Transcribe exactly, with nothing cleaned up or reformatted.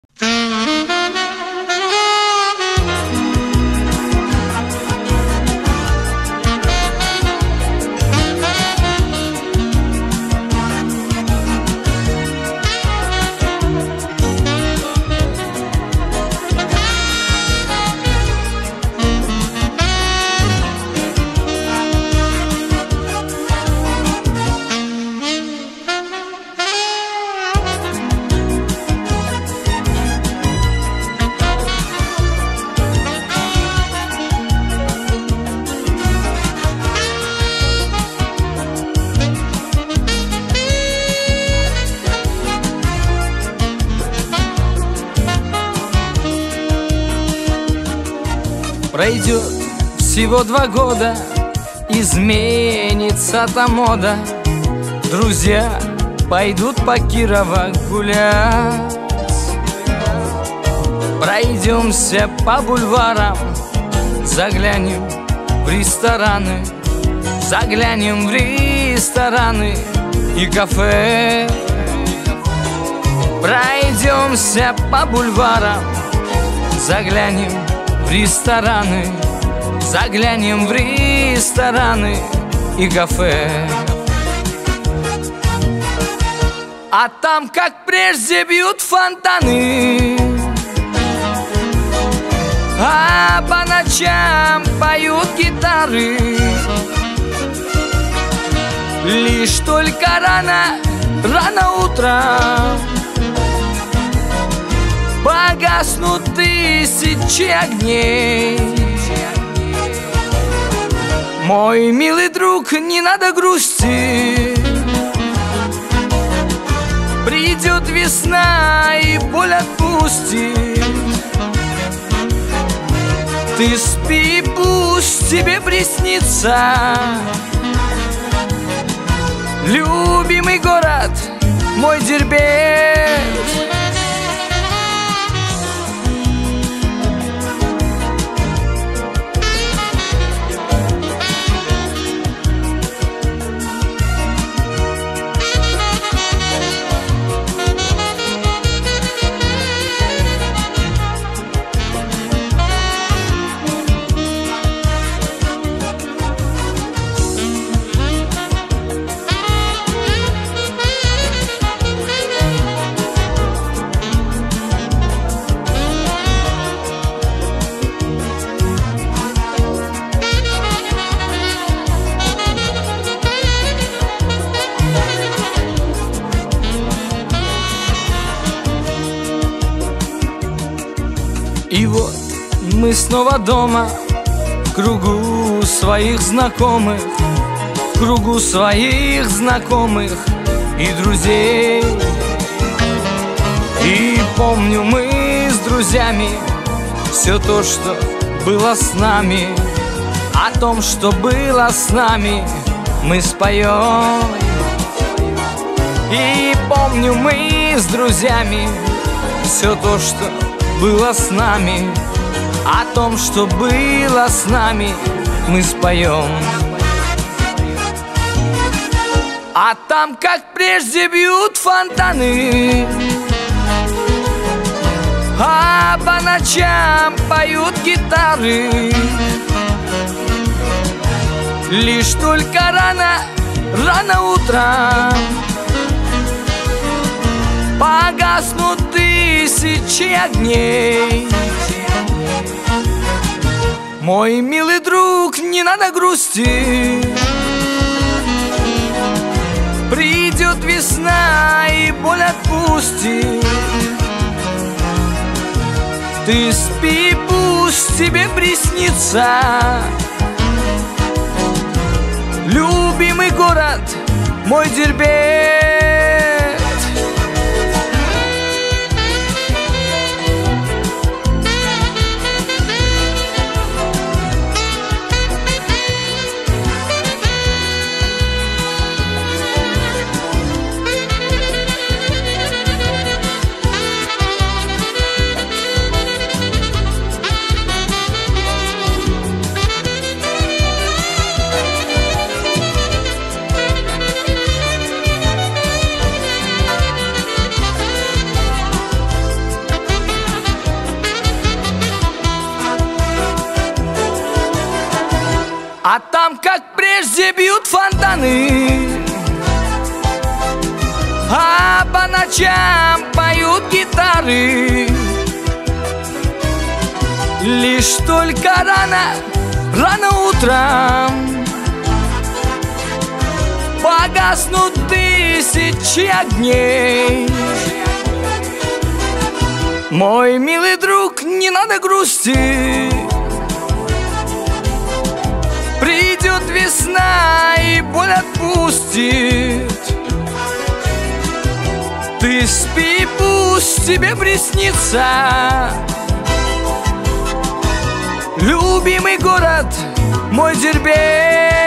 Пройдет всего два года, изменится-то мода. Друзья пойдут по Кирово гулять. Пройдемся по бульварам, заглянем в рестораны, заглянем в рестораны и кафе. Пройдемся по бульварам, заглянем в рестораны, заглянем в рестораны и кафе. А там, как прежде, бьют фонтаны, а по ночам поют гитары. Лишь только рано, рано утром погаснут тысячи огней. Мой милый друг, не надо грусти, придет весна и боль отпустит. Ты спи, пусть тебе приснится любимый город, мой Дербент. И вот мы снова дома, в кругу своих знакомых, в кругу своих знакомых и друзей. И помню, мы с друзьями все то, что было с нами. О том, что было с нами, мы споем. И помню, мы с друзьями все то, что было с нами. О том, что было с нами, мы споем. А там, как прежде, бьют фонтаны, а по ночам поют гитары. Лишь только рано, рано утром погаснут тысячи огней. Мой милый друг, не надо грусти, придет весна и боль отпустит. Ты спи, пусть тебе приснится любимый город, мой Дербент. А там, как прежде, бьют фонтаны, а по ночам поют гитары. Лишь только рано, рано утром погаснут тысячи огней. Мой милый друг, не надо грустить, придет весна и боль отпустит. Ты спи, пусть тебе приснится любимый город мой Дербент.